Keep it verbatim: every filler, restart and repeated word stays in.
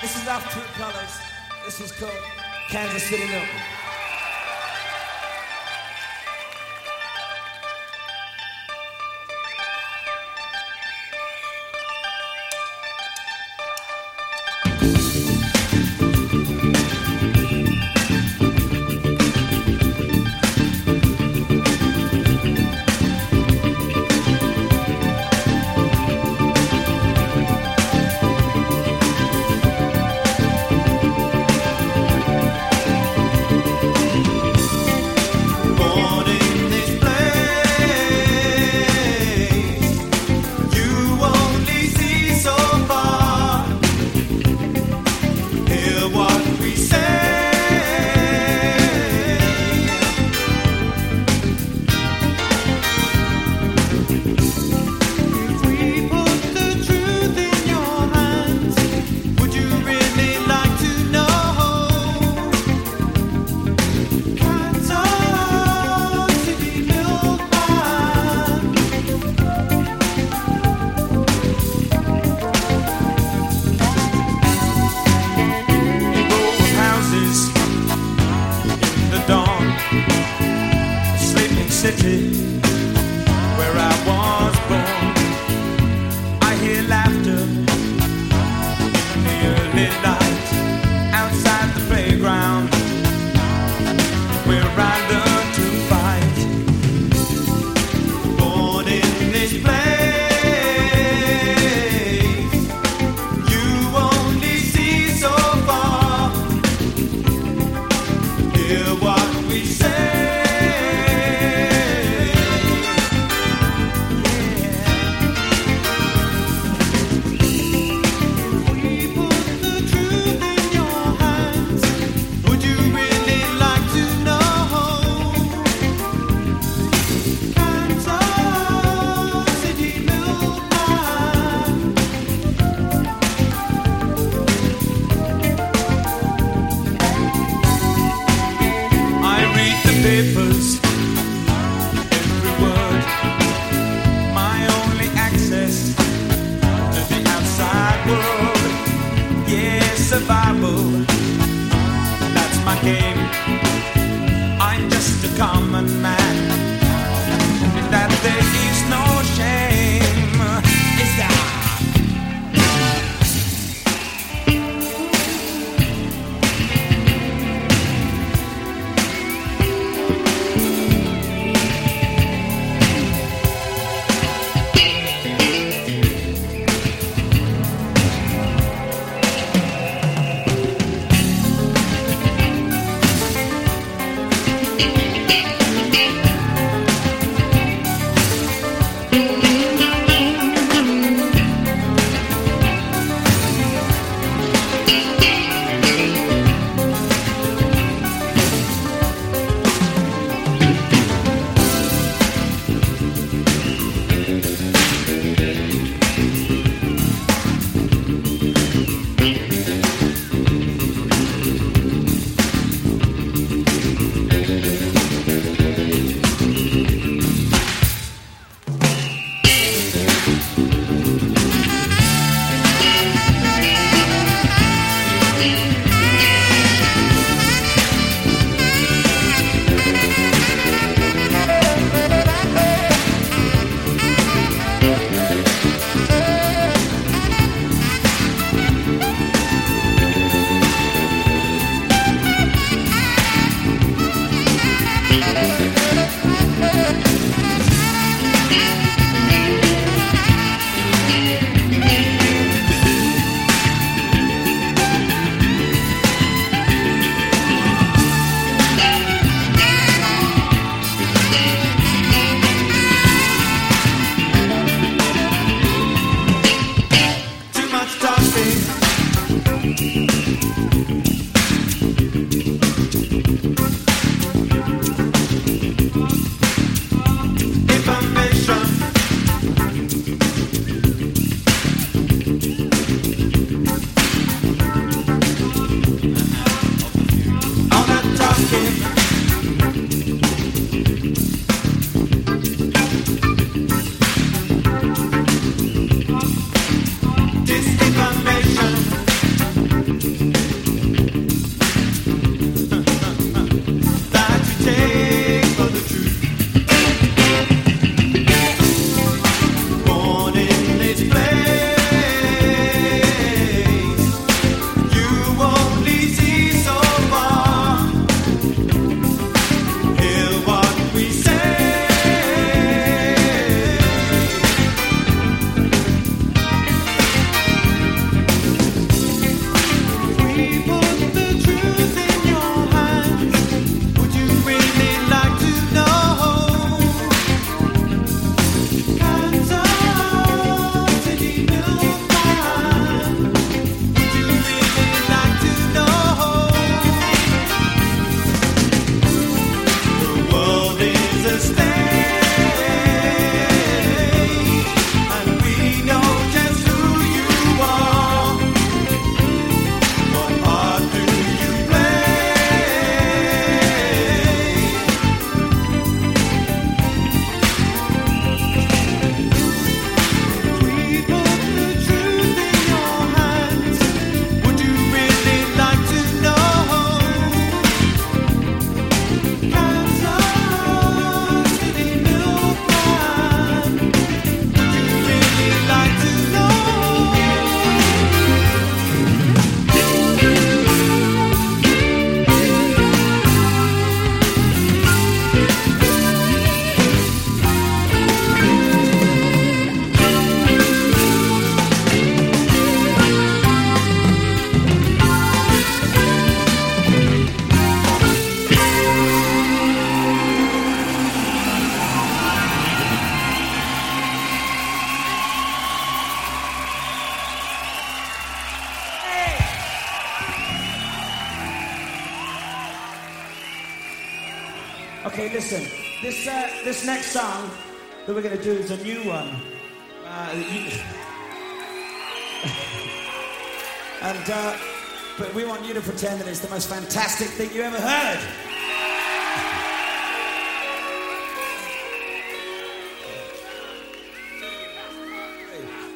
This is off True Colors. This is called Kansas City Milk. City where I was born, I hear laughter in the early light outside the playground where I learned to fight. Born in this place, you only see so far. Hear what we say. Okay, listen. This uh, this next song that we're going to do is a new one. Uh, you... and uh, but we want you to pretend that it's the most fantastic thing you ever heard.